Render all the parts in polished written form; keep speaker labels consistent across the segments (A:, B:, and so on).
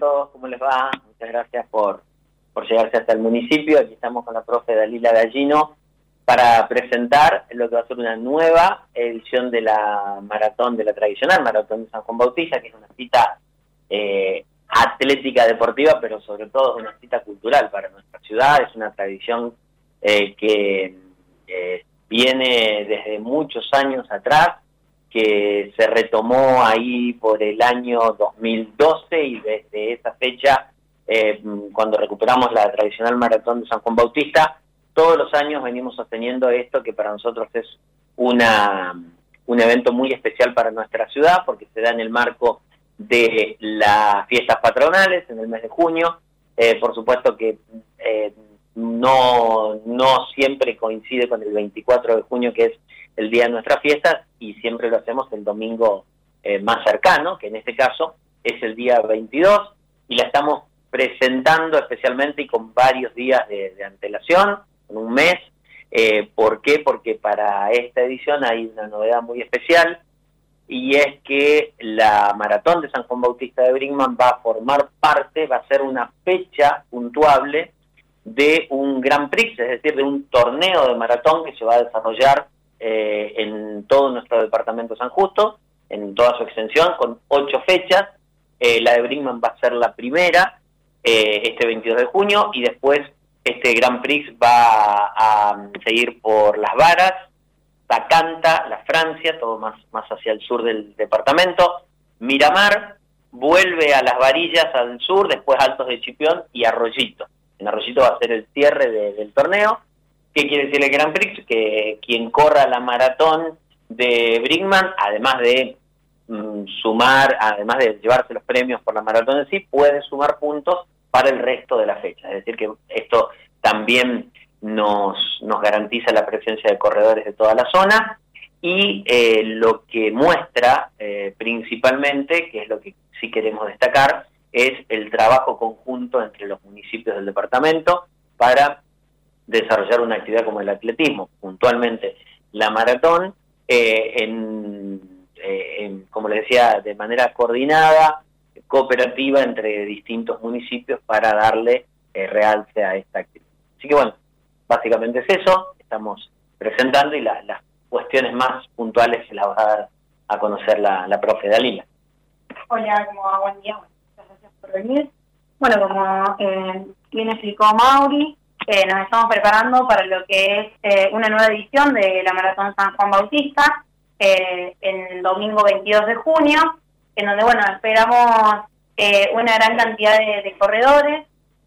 A: todos, ¿cómo les va? Muchas gracias por llegarse hasta el municipio. Aquí estamos con la profe Dalila Gallino para presentar lo que va a ser una nueva edición de la maratón, de la tradicional maratón de San Juan Bautista, que es una cita atlética deportiva, pero sobre todo es una cita cultural para nuestra ciudad. Es una tradición que viene desde muchos años atrás, que se retomó ahí por el año 2012 y desde esa fecha, cuando recuperamos la tradicional maratón de San Juan Bautista, todos los años venimos sosteniendo esto, que para nosotros es un evento muy especial para nuestra ciudad, porque se da en el marco de las fiestas patronales en el mes de junio. Por supuesto que no siempre coincide con el 24 de junio, que es el día de nuestras fiestas, y siempre lo hacemos el domingo más cercano, que en este caso es el día 22, y la estamos presentando especialmente y con varios días de antelación, con un mes. ¿Por qué? Porque para esta edición hay una novedad muy especial, y es que la maratón de San Juan Bautista de Brinkmann va a formar parte, va a ser una fecha puntuable de un Grand Prix, es decir, de un torneo de maratón que se va a desarrollar en todo nuestro departamento San Justo, en toda su extensión, con 8 fechas. La de Brinkmann va a ser la primera, este 22 de junio, y después este Grand Prix va a seguir por Las Varas, Tacanta, La Francia, todo más hacia el sur del departamento, Miramar, vuelve a Las Varillas al sur, después Altos de Chipión y Arroyito. En Arroyito va a ser el cierre del torneo. ¿Qué quiere decir el Grand Prix? Que quien corra la maratón de Brinkmann, además de sumar, además de llevarse los premios por la maratón en sí, puede sumar puntos para el resto de la fecha. Es decir, que esto también nos garantiza la presencia de corredores de toda la zona, y lo que muestra principalmente, que es lo que sí queremos destacar, es el trabajo conjunto entre los municipios del departamento para desarrollar una actividad como el atletismo, puntualmente la maratón, como les decía, de manera coordinada, cooperativa entre distintos municipios para darle realce a esta actividad. Así que bueno, básicamente es eso, estamos presentando, y las cuestiones más puntuales se las va a dar a conocer la profe Dalila.
B: Hola, ¿cómo va? Buen día. Muchas gracias por venir. Bueno, como bien explicó Mauri, nos estamos preparando para lo que es una nueva edición de la Maratón San Juan Bautista, en el domingo 22 de junio, en donde, bueno, esperamos una gran cantidad de corredores,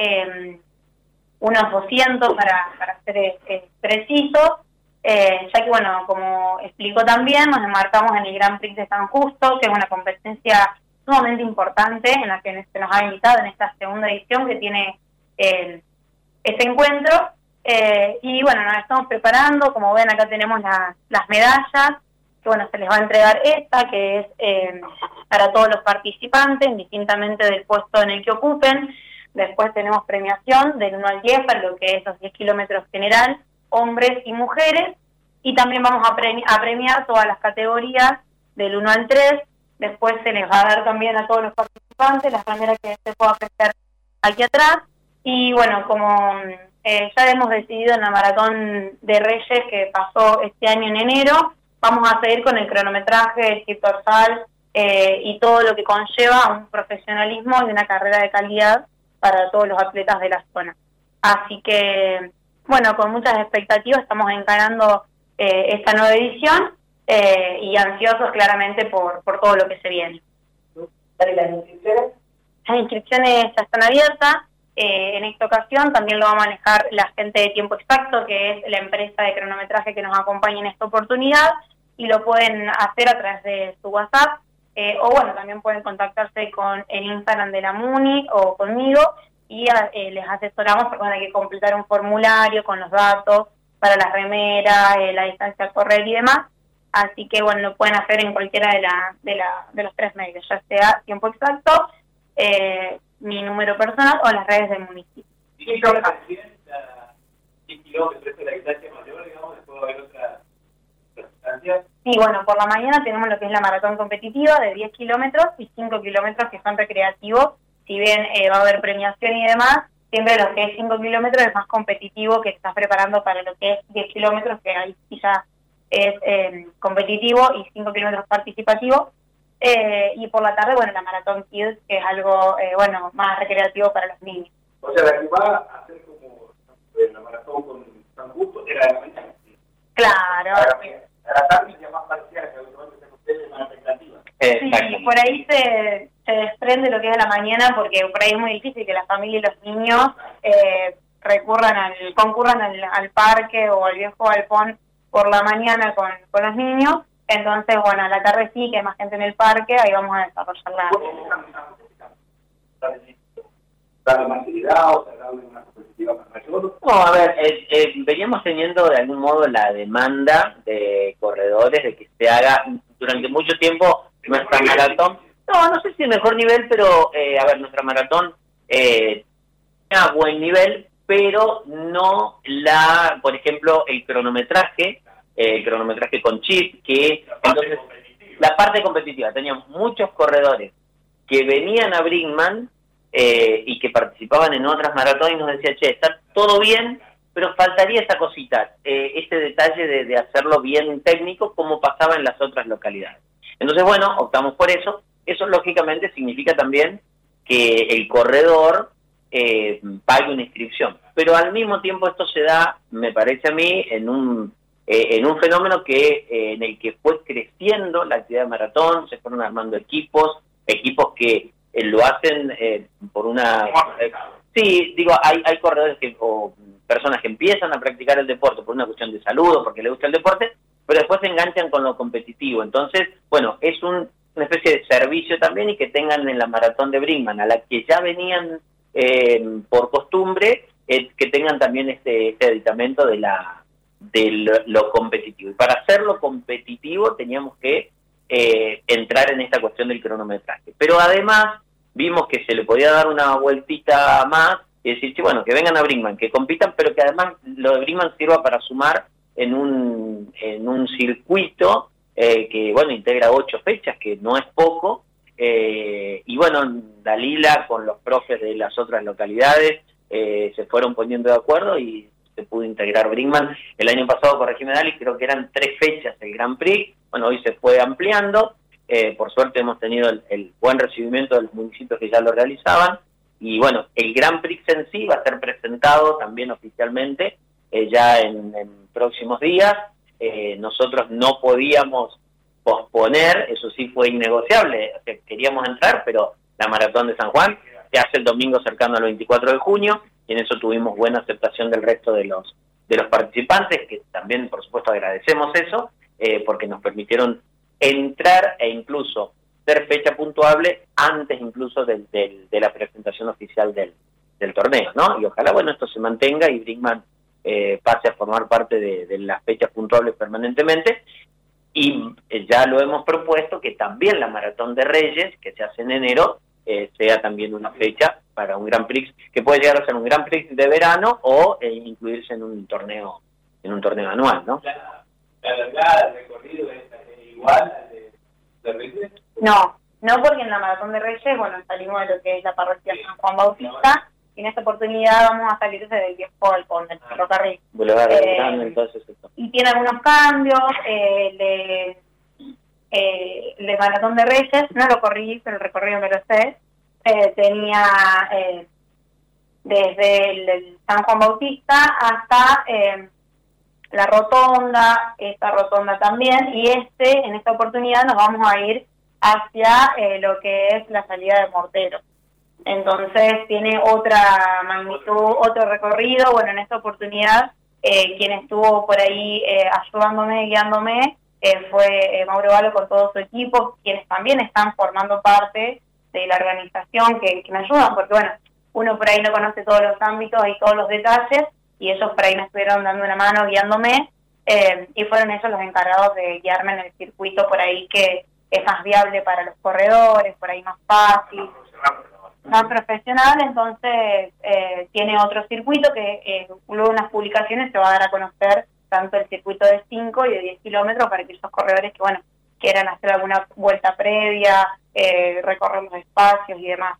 B: unos 200 para ser precisos, ya que, bueno, como explicó también, nos enmarcamos en el Grand Prix de San Justo, que es una competencia sumamente importante en la que se nos ha invitado en esta segunda edición que tiene este encuentro. Y bueno, nos estamos preparando. Como ven, acá tenemos las medallas, que bueno, se les va a entregar esta, que es para todos los participantes, indistintamente del puesto en el que ocupen. Después tenemos premiación del 1 al 10 para lo que es los 10 kilómetros general, hombres y mujeres, y también vamos a premiar todas las categorías del 1 al 3. Después se les va a dar también a todos los participantes las banderas que se pueda apreciar aquí atrás. Y bueno, como ya hemos decidido en la Maratón de Reyes, que pasó este año en enero, vamos a seguir con el cronometraje, el chip dorsal y todo lo que conlleva un profesionalismo y una carrera de calidad para todos los atletas de la zona. Así que, bueno, con muchas expectativas estamos encarando esta nueva edición, y ansiosos claramente por todo lo que se viene.
A: ¿Las inscripciones?
B: Las inscripciones ya están abiertas. En esta ocasión también lo va a manejar la gente de Tiempo Exacto, que es la empresa de cronometraje que nos acompaña en esta oportunidad, y lo pueden hacer a través de su WhatsApp, o bueno, también pueden contactarse con el Instagram de la MUNI o conmigo, y les asesoramos, porque hay que completar un formulario con los datos para las remeras, la distancia a correr y demás. Así que bueno, lo pueden hacer en cualquiera de los 3 medios, ya sea Tiempo Exacto, mi número personal o las redes del municipio.
C: ¿Y qué hora también? 10 kilómetros es la distancia mayor, digamos, después va a haber otra distancia.
B: Sí, bueno, por la mañana tenemos lo que es la maratón competitiva de 10 kilómetros y 5 kilómetros que son recreativos, si bien va a haber premiación y demás, siempre lo que es 5 kilómetros es más competitivo, que estás preparando para lo que es 10 kilómetros, que ahí sí ya es competitivo, y 5 kilómetros participativo. Y por la tarde, bueno, la Maratón Kids, que es algo, más recreativo para los niños.
C: O sea, la que va a hacer como la maratón con San Justo era de la mañana.
B: Claro.
C: A la tarde ya más parcial, que habitualmente se ustedes más recreativa.
B: Sí, por ahí se desprende lo que es a la mañana, porque por ahí es muy difícil que la familia y los niños concurran al parque o al viejo galpón por la mañana con los niños. Entonces, bueno, a la tarde sí, que hay más gente en el parque, ahí vamos a desarrollar la...
C: ¿Darle más actividad o darle una competitividad más mayor?
A: No, a ver, veníamos teniendo de algún modo la demanda de corredores de que se haga durante mucho tiempo nuestra maratón. No sé si el mejor nivel, pero nuestra maratón a buen nivel, pero no por ejemplo, el cronometraje con chip, que entonces la parte competitiva, teníamos muchos corredores que venían a Brinkman y que participaban en otras maratones y nos decían, che, está todo bien, pero faltaría esa cosita, ese detalle de hacerlo bien técnico, como pasaba en las otras localidades. Entonces, bueno, optamos por eso. Eso lógicamente significa también que el corredor pague una inscripción. Pero al mismo tiempo esto se da, me parece a mí, en un fenómeno en el que fue creciendo la actividad de maratón, se fueron armando equipos que lo hacen por una... sí, digo, hay corredores o personas que empiezan a practicar el deporte por una cuestión de salud o porque les gusta el deporte, pero después se enganchan con lo competitivo. Entonces, bueno, es una especie de servicio también, y que tengan en la maratón de Brinkman, a la que ya venían por costumbre, que tengan también este aditamento de lo competitivo. Y para hacerlo competitivo teníamos que entrar en esta cuestión del cronometraje. Pero además vimos que se le podía dar una vueltita más y decir, sí, bueno, que vengan a Brinkman, que compitan, pero que además lo de Brinkman sirva para sumar en un circuito que, bueno, integra 8 fechas, que no es poco. Y bueno, Dalila con los profes de las otras localidades se fueron poniendo de acuerdo y se pudo integrar Brinkman. El año pasado, corregime Dali, creo que eran 3 fechas el Grand Prix. Bueno, hoy se fue ampliando. Por suerte hemos tenido el buen recibimiento de los municipios que ya lo realizaban. Y bueno, el Grand Prix en sí va a ser presentado también oficialmente ya en próximos días. Nosotros no podíamos posponer, eso sí fue innegociable, o sea, queríamos entrar, pero la Maratón de San Juan se hace el domingo cercano al 24 de junio, y en eso tuvimos buena aceptación del resto de los participantes, que también, por supuesto, agradecemos eso, porque nos permitieron entrar e incluso ser fecha puntuable antes incluso de la presentación oficial del torneo, ¿no? Y ojalá, bueno, esto se mantenga y Brinkman pase a formar parte de las fechas puntuables permanentemente. Y ya lo hemos propuesto que también la Maratón de Reyes, que se hace en enero, sea también una fecha para un Grand Prix, que puede llegar a ser un Grand Prix de verano o incluirse en un torneo anual, ¿no?
C: ¿La largada, el recorrido es igual al de Reyes?
B: No, porque en la Maratón de Reyes, bueno, salimos de lo que es la parroquia San Juan Bautista, y en esta oportunidad vamos a salir desde el viejo galpón del ferrocarril.
A: Boulevard entonces esto.
B: Y tiene algunos cambios, de Maratón de Reyes, no lo corrí, pero el recorrido me lo sé, tenía desde el San Juan Bautista hasta la rotonda, esta rotonda también, y en esta oportunidad nos vamos a ir hacia lo que es la salida de Mortero. Entonces tiene otra magnitud, otro recorrido. Bueno, en esta oportunidad quien estuvo por ahí ayudándome, guiándome, fue Mauro Valo con todo su equipo, quienes también están formando parte de la organización, que me ayudan, porque bueno, uno por ahí no conoce todos los ámbitos y todos los detalles, y ellos por ahí me estuvieron dando una mano, guiándome, y fueron ellos los encargados de guiarme en el circuito por ahí que es más viable para los corredores, por ahí más fácil, más profesional. Entonces tiene otro circuito que luego en las publicaciones se va a dar a conocer, tanto el circuito de 5 y de 10 kilómetros para aquellos corredores que, bueno, quieran hacer alguna vuelta previa, recorrer los espacios y demás. Así que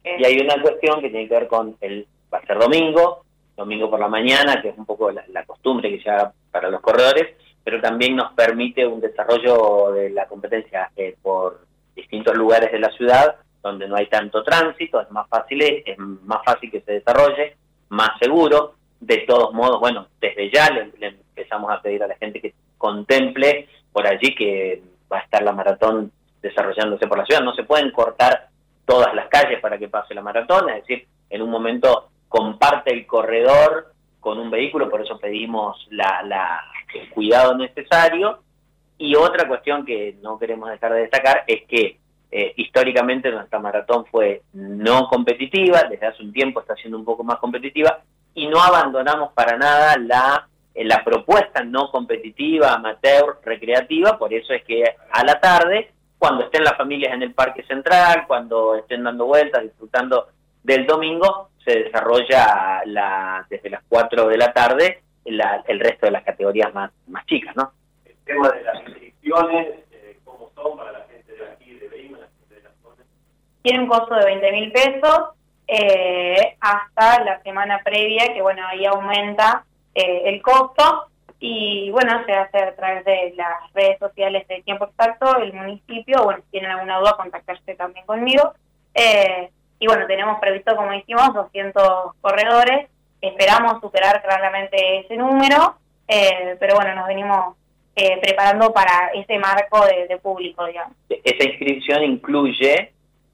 A: Y hay una cuestión que tiene que ver con va a ser domingo por la mañana, que es un poco la costumbre que ya para los corredores, pero también nos permite un desarrollo de la competencia por distintos lugares de la ciudad, donde no hay tanto tránsito, es más fácil que se desarrolle, más seguro. De todos modos, bueno, desde ya le empezamos a pedir a la gente que contemple por allí que va a estar la maratón desarrollándose por la ciudad. No se pueden cortar todas las calles para que pase la maratón, es decir, en un momento comparte el corredor con un vehículo, por eso pedimos el cuidado necesario. Y otra cuestión que no queremos dejar de destacar es que históricamente nuestra maratón fue no competitiva, desde hace un tiempo está siendo un poco más competitiva, y no abandonamos para nada la propuesta no competitiva, amateur, recreativa. Por eso es que a la tarde, cuando estén las familias en el Parque Central, cuando estén dando vueltas, disfrutando del domingo, se desarrolla desde las 4 de la tarde el resto de las categorías más chicas, ¿no?
C: El tema de las inscripciones, ¿cómo son para la gente de aquí, de Beima, la gente de la zona?
B: Tiene un costo de 20.000 pesos hasta la semana previa, que bueno, ahí aumenta el costo, y bueno, se hace a través de las redes sociales de Tiempo Exacto, el municipio. Bueno, si tienen alguna duda, contactarse también conmigo. Y bueno, tenemos previsto, como dijimos, 200 corredores. Esperamos superar claramente ese número, pero bueno, nos venimos preparando para ese marco de público, digamos.
A: Esa inscripción incluye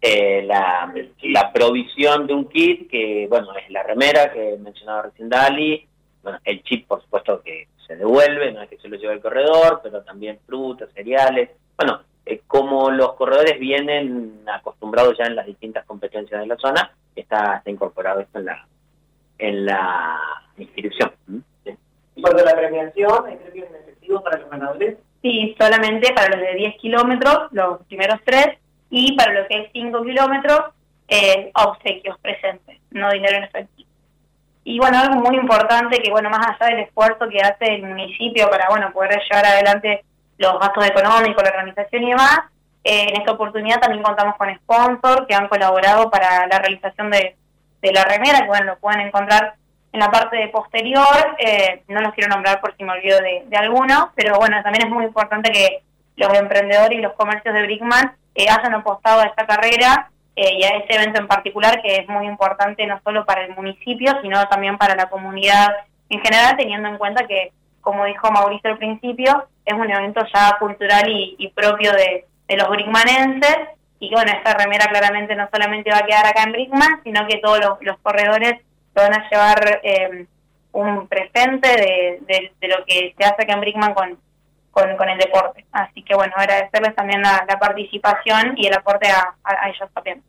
A: la provisión de un kit que, bueno, es la remera que mencionaba recién Dali, bueno, el chip, por supuesto, que se devuelve, no es que se lo lleve el corredor, pero también frutas, cereales. Bueno, como los corredores vienen acostumbrados ya en las distintas competencias de la zona, está incorporado esto en la inscripción.
C: ¿Sí? ¿Y cuando la premiación, hay premios en efectivo para los ganadores?
B: Sí, solamente para los de 10 kilómetros, los primeros 3, y para lo que es 5 kilómetros, obsequios presentes, no dinero en efectivo. Y bueno, algo muy importante que, bueno, más allá del esfuerzo que hace el municipio para, bueno, poder llevar adelante los gastos económicos, la organización y demás, en esta oportunidad también contamos con sponsors que han colaborado para la realización de la remera, que bueno, lo pueden encontrar en la parte de posterior. No los quiero nombrar por si me olvido de alguno, pero bueno, también es muy importante que los emprendedores y los comercios de Brickman hayan apostado a esta carrera y a ese evento en particular, que es muy importante no solo para el municipio, sino también para la comunidad en general, teniendo en cuenta que, como dijo Mauricio al principio, es un evento ya cultural y propio de los brickmanenses, y que bueno, esta remera claramente no solamente va a quedar acá en Brickman, sino que todos los corredores lo van a llevar un presente de lo que se hace acá en Brickman con el deporte. Así que bueno, agradecerles también la participación y el aporte a ellos también.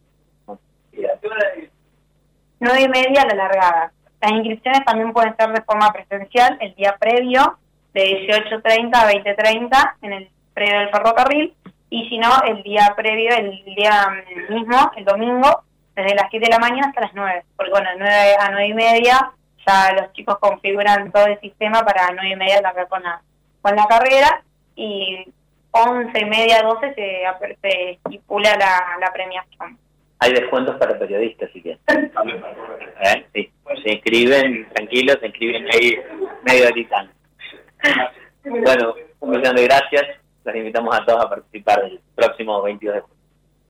B: 9:30 la largada. Las inscripciones también pueden ser de forma presencial el día previo, de 18:30 a 20:30 en el predio del ferrocarril, y si no, el día previo, el día mismo, el domingo, desde las 7 de la mañana hasta las 9, porque bueno, de 9 a 9:30 ya los chicos configuran todo el sistema para 9:30 largar con la carrera, y 11:30, 12 se estipula la premiación.
A: Hay descuentos para periodistas, si quieren. Sí, se inscriben, tranquilos, se inscriben ahí medio gritando. Bueno, un millón de gracias. Los invitamos a todos a participar el próximo 22 de junio.